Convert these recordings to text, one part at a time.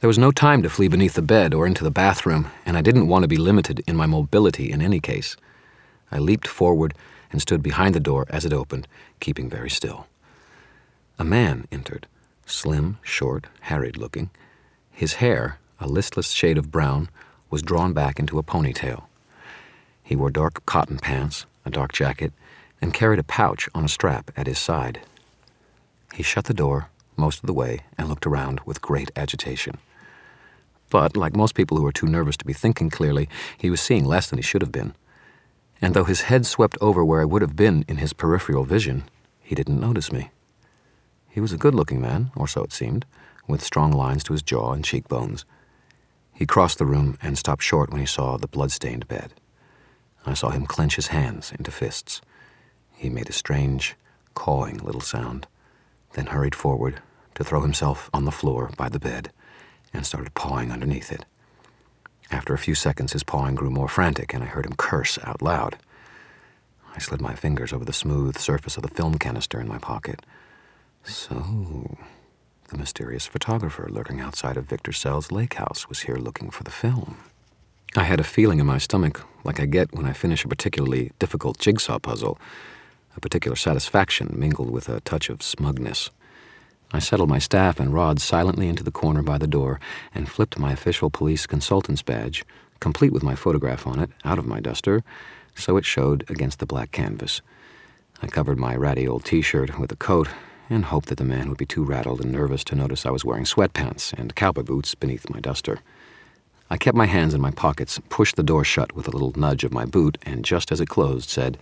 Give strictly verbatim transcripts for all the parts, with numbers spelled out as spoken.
There was no time to flee beneath the bed or into the bathroom, and I didn't want to be limited in my mobility in any case. I leaped forward and stood behind the door as it opened, keeping very still. A man entered, slim, short, harried-looking. His hair, a listless shade of brown, was drawn back into a ponytail. He wore dark cotton pants, a dark jacket, and carried a pouch on a strap at his side. He shut the door most of the way and looked around with great agitation. But, like most people who are too nervous to be thinking clearly, he was seeing less than he should have been. And though his head swept over where I would have been in his peripheral vision, he didn't notice me. He was a good-looking man, or so it seemed, with strong lines to his jaw and cheekbones. He crossed the room and stopped short when he saw the blood-stained bed. I saw him clench his hands into fists. He made a strange, cawing little sound, then hurried forward to throw himself on the floor by the bed and started pawing underneath it. After a few seconds, his pawing grew more frantic, and I heard him curse out loud. I slid my fingers over the smooth surface of the film canister in my pocket. So, the mysterious photographer lurking outside of Victor Sell's lake house was here looking for the film. I had a feeling in my stomach like I get when I finish a particularly difficult jigsaw puzzle, a particular satisfaction mingled with a touch of smugness. I settled my staff and rod silently into the corner by the door and flipped my official police consultant's badge, complete with my photograph on it, out of my duster, so it showed against the black canvas. I covered my ratty old T-shirt with a coat and hoped that the man would be too rattled and nervous to notice I was wearing sweatpants and cowboy boots beneath my duster. I kept my hands in my pockets, pushed the door shut with a little nudge of my boot, and just as it closed, said,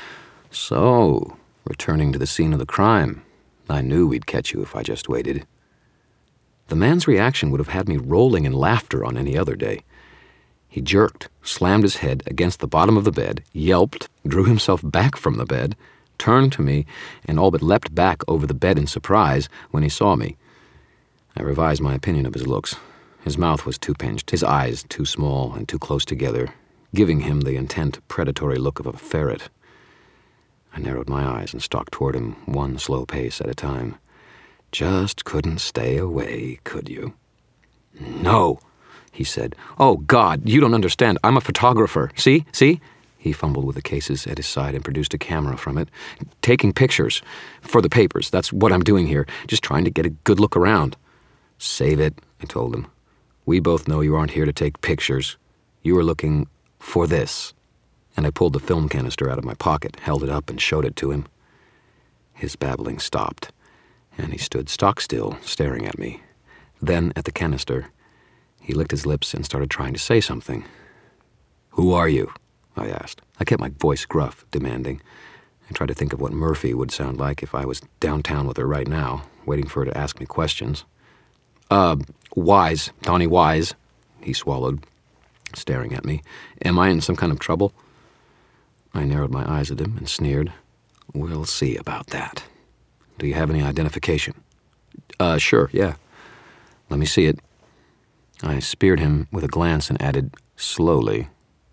"So, returning to the scene of the crime. I knew we'd catch you if I just waited." The man's reaction would have had me rolling in laughter on any other day. He jerked, slammed his head against the bottom of the bed, yelped, drew himself back from the bed, turned to me, and all but leapt back over the bed in surprise when he saw me. I revised my opinion of his looks. His mouth was too pinched, his eyes too small and too close together, giving him the intent, predatory look of a ferret. I narrowed my eyes and stalked toward him one slow pace at a time. "Just couldn't stay away, could you?" "No," he said. "Oh, God, you don't understand. I'm a photographer. See? See?" He fumbled with the cases at his side and produced a camera from it. "Taking pictures. For the papers. That's what I'm doing here. Just trying to get a good look around." "Save it," I told him. "We both know you aren't here to take pictures. You are looking for this." And I pulled the film canister out of my pocket, held it up, and showed it to him. His babbling stopped, and he stood stock still, staring at me. Then at the canister. He licked his lips and started trying to say something. "Who are you?" I asked. I kept my voice gruff, demanding. I tried to think of what Murphy would sound like if I was downtown with her right now, waiting for her to ask me questions. Uh, Wise, Donnie Wise," he swallowed, staring at me. "Am I in some kind of trouble?" I narrowed my eyes at him and sneered. "We'll see about that. Do you have any identification?" Uh, sure, yeah." "Let me see it." I speared him with a glance and added, slowly.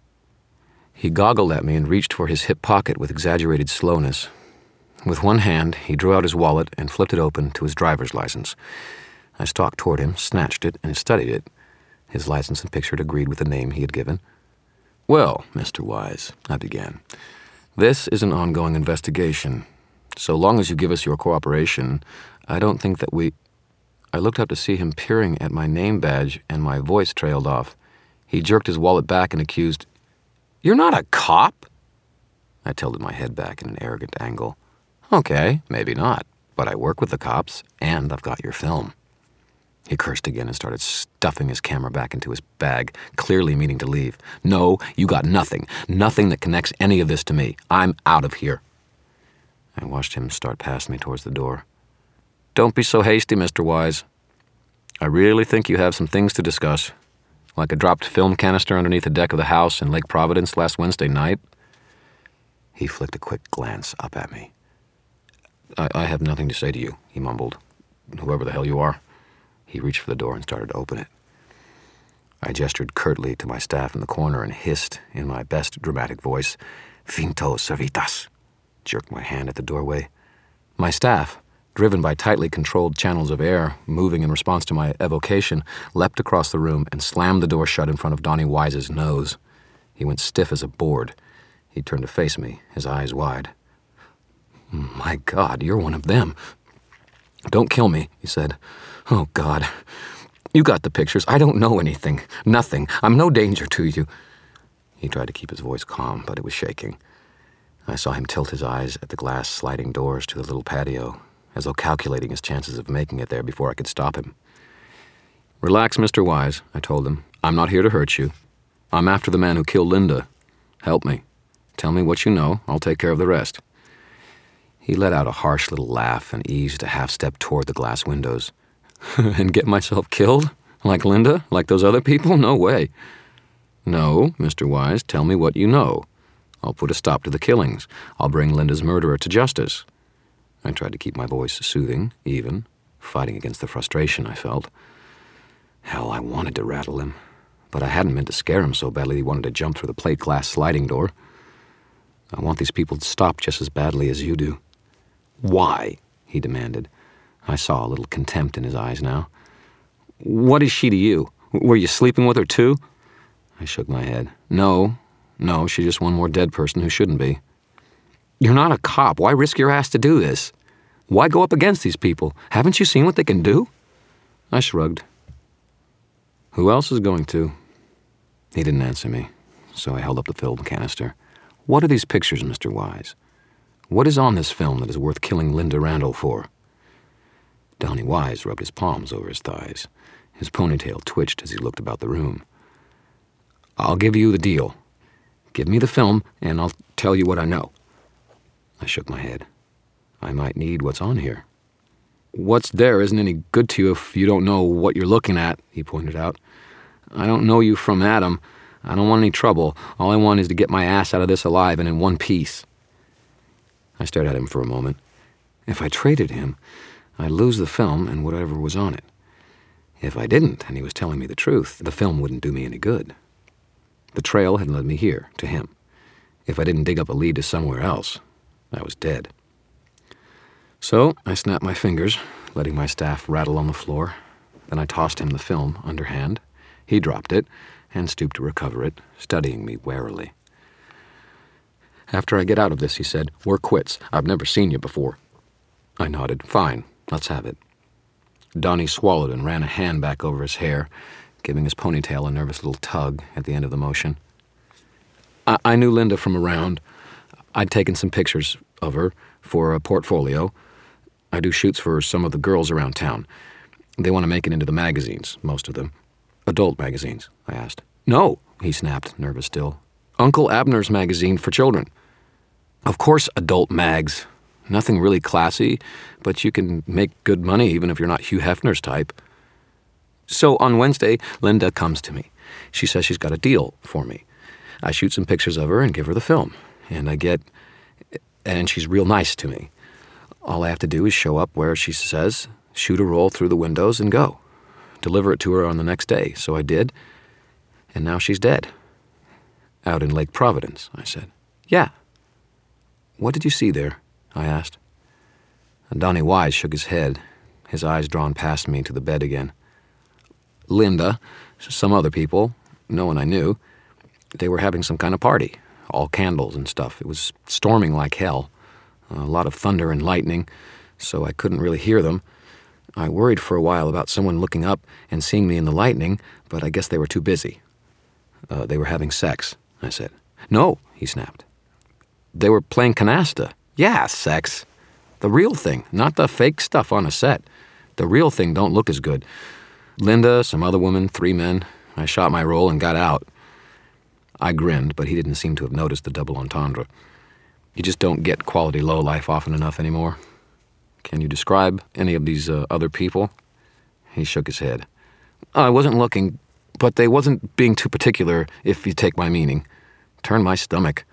He goggled at me and reached for his hip pocket with exaggerated slowness. With one hand, he drew out his wallet and flipped it open to his driver's license. I stalked toward him, snatched it, and studied it. His license and picture agreed with the name he had given. "Well, Mister Wise," I began, "this is an ongoing investigation. So long as you give us your cooperation, I don't think that we—" I looked up to see him peering at my name badge, and my voice trailed off. He jerked his wallet back and accused, "You're not a cop?" I tilted my head back in an arrogant angle. "Okay, maybe not, but I work with the cops, and I've got your film." He cursed again and started stuffing his camera back into his bag, clearly meaning to leave. "No, you got nothing. Nothing that connects any of this to me. I'm out of here." I watched him start past me towards the door. "Don't be so hasty, Mister Wise. I really think you have some things to discuss, like a dropped film canister underneath the deck of the house in Lake Providence last Wednesday night." He flicked a quick glance up at me. I, I have nothing to say to you," he mumbled. "Whoever the hell you are." He reached for the door and started to open it. I gestured curtly to my staff in the corner and hissed in my best dramatic voice, "Finto servitas," jerked my hand at the doorway. My staff, driven by tightly controlled channels of air, moving in response to my evocation, leapt across the room and slammed the door shut in front of Donnie Wise's nose. He went stiff as a board. He turned to face me, his eyes wide. "My God, you're one of them." "Don't kill me," he said. "Oh, God. You got the pictures. I don't know anything. Nothing. I'm no danger to you." He tried to keep his voice calm, but it was shaking. I saw him tilt his eyes at the glass sliding doors to the little patio, as though calculating his chances of making it there before I could stop him. "Relax, Mister Wise," I told him. "I'm not here to hurt you. I'm after the man who killed Linda. Help me. Tell me what you know. I'll take care of the rest." He let out a harsh little laugh and eased a half-step toward the glass windows. "And get myself killed? Like Linda? Like those other people? No way." "No, Mister Wise, tell me what you know. I'll put a stop to the killings. I'll bring Linda's murderer to justice." I tried to keep my voice soothing, even, fighting against the frustration I felt. Hell, I wanted to rattle him, but I hadn't meant to scare him so badly he wanted to jump through the plate glass sliding door. "I want these people to stop just as badly as you do." "Why?" he demanded. I saw a little contempt in his eyes now. "What is she to you? Were you sleeping with her too?" I shook my head. No, no, she's just one more dead person who shouldn't be." "You're not a cop. Why risk your ass to do this? Why go up against these people? Haven't you seen what they can do?" I shrugged. "Who else is going to?" He didn't answer me, so I held up the film canister. "What are these pictures, Mister Wise? What is on this film that is worth killing Linda Randall for?" Donnie Wise rubbed his palms over his thighs. His ponytail twitched as he looked about the room. "I'll give you the deal. Give me the film, and I'll tell you what I know." I shook my head. "I might need what's on here." "What's there isn't any good to you if you don't know what you're looking at," he pointed out. "I don't know you from Adam. I don't want any trouble. All I want is to get my ass out of this alive and in one piece." I stared at him for a moment. If I traded him, I'd lose the film and whatever was on it. If I didn't, and he was telling me the truth, the film wouldn't do me any good. The trail had led me here, to him. If I didn't dig up a lead to somewhere else, I was dead. So I snapped my fingers, letting my staff rattle on the floor. Then I tossed him the film, underhand. He dropped it and stooped to recover it, studying me warily. "After I get out of this," he said, "we're quits. I've never seen you before." I nodded. "Fine, let's have it." Donnie swallowed and ran a hand back over his hair, giving his ponytail a nervous little tug at the end of the motion. I, I knew Linda from around. I'd taken some pictures of her for a portfolio. I do shoots for some of the girls around town. They want to make it into the magazines, most of them. "Adult magazines?" I asked. "No," he snapped, nervous still. "Uncle Abner's magazine for children." "Of course, adult mags. Nothing really classy, but you can make good money even if you're not Hugh Hefner's type." So on Wednesday, Linda comes to me. She says she's got a deal for me. I shoot some pictures of her and give her the film. And I get... And she's real nice to me. All I have to do is show up where she says, shoot a roll through the windows and go. Deliver it to her on the next day. So I did. And now she's dead. "Out in Lake Providence," I said. "Yeah." "What did you see there?" I asked. And Donnie Wise shook his head, his eyes drawn past me to the bed again. "Linda, some other people, no one I knew, they were having some kind of party, all candles and stuff. It was storming like hell, a lot of thunder and lightning, so I couldn't really hear them. I worried for a while about someone looking up and seeing me in the lightning, but I guess they were too busy." Uh, "they were having sex," I said. "No," he snapped. "They were playing canasta. Yeah, sex. The real thing, not the fake stuff on a set. The real thing don't look as good. Linda, some other woman, three men. I shot my roll and got out." I grinned, but he didn't seem to have noticed the double entendre. You just don't get quality lowlife often enough anymore. "Can you describe any of these uh, other people?" He shook his head. "I wasn't looking, but they wasn't being too particular, if you take my meaning. Turned my stomach."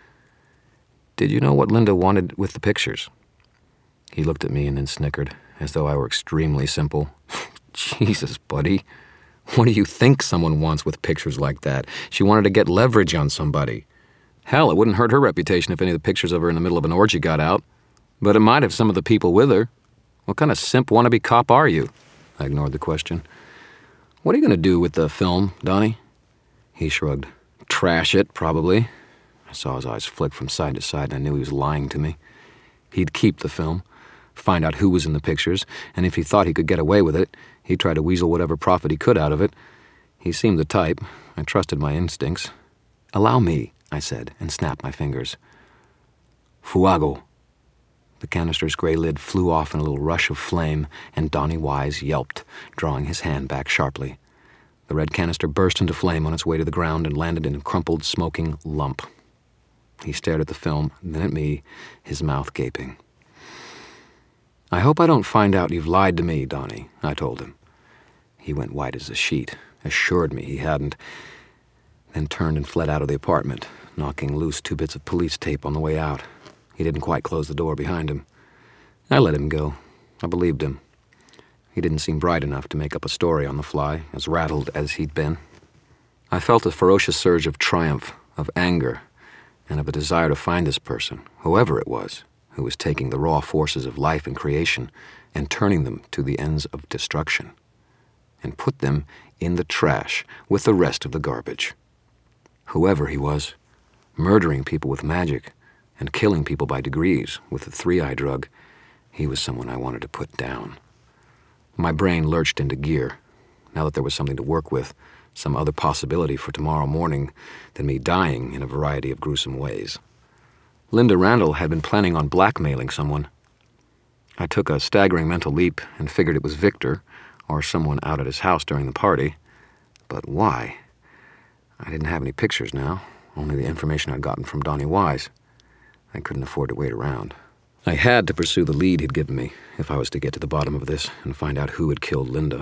"Did you know what Linda wanted with the pictures?" He looked at me and then snickered, as though I were extremely simple. "Jesus, buddy. What do you think someone wants with pictures like that? She wanted to get leverage on somebody. Hell, it wouldn't hurt her reputation if any of the pictures of her in the middle of an orgy got out. But it might have some of the people with her. What kind of simp wannabe cop are you? I ignored the question. What are you going to do with the film, Donnie? He shrugged. Trash it, probably. I saw his eyes flick from side to side, and I knew he was lying to me. He'd keep the film, find out who was in the pictures, and if he thought he could get away with it, he'd try to weasel whatever profit he could out of it. He seemed the type. I trusted my instincts. Allow me, I said, and snapped my fingers. Fuego. The canister's gray lid flew off in a little rush of flame, and Donnie Wise yelped, drawing his hand back sharply. The red canister burst into flame on its way to the ground and landed in a crumpled, smoking lump. He stared at the film, then at me, his mouth gaping. I hope I don't find out you've lied to me, Donnie, I told him. He went white as a sheet, assured me he hadn't, then turned and fled out of the apartment, knocking loose two bits of police tape on the way out. He didn't quite close the door behind him. I let him go. I believed him. He didn't seem bright enough to make up a story on the fly, as rattled as he'd been. I felt a ferocious surge of triumph, of anger, and of a desire to find this person, whoever it was, who was taking the raw forces of life and creation and turning them to the ends of destruction, and put them in the trash with the rest of the garbage. Whoever he was, murdering people with magic, and killing people by degrees with the three-eye drug, he was someone I wanted to put down. My brain lurched into gear. Now that there was something to work with, some other possibility for tomorrow morning than me dying in a variety of gruesome ways. Linda Randall had been planning on blackmailing someone. I took a staggering mental leap and figured it was Victor, or someone out at his house during the party. But why? I didn't have any pictures now, only the information I'd gotten from Donnie Wise. I couldn't afford to wait around. I had to pursue the lead he'd given me if I was to get to the bottom of this and find out who had killed Linda.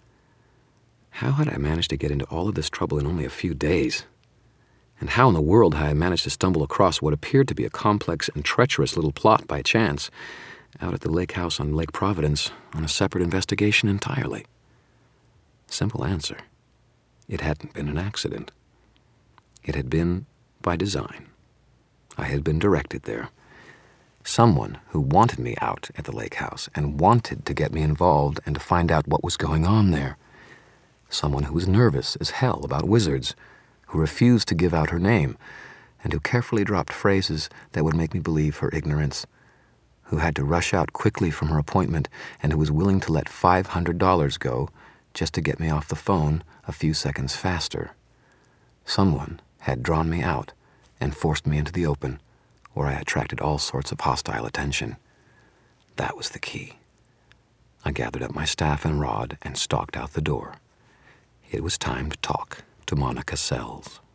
How had I managed to get into all of this trouble in only a few days? And how in the world had I managed to stumble across what appeared to be a complex and treacherous little plot by chance out at the lake house on Lake Providence on a separate investigation entirely? Simple answer. It hadn't been an accident. It had been by design. I had been directed there. Someone who wanted me out at the lake house and wanted to get me involved and to find out what was going on there. Someone who was nervous as hell about wizards, who refused to give out her name, and who carefully dropped phrases that would make me believe her ignorance, who had to rush out quickly from her appointment and who was willing to let five hundred dollars go just to get me off the phone a few seconds faster. Someone had drawn me out and forced me into the open, where I attracted all sorts of hostile attention. That was the key. I gathered up my staff and rod and stalked out the door. It was time to talk to Monica Sells.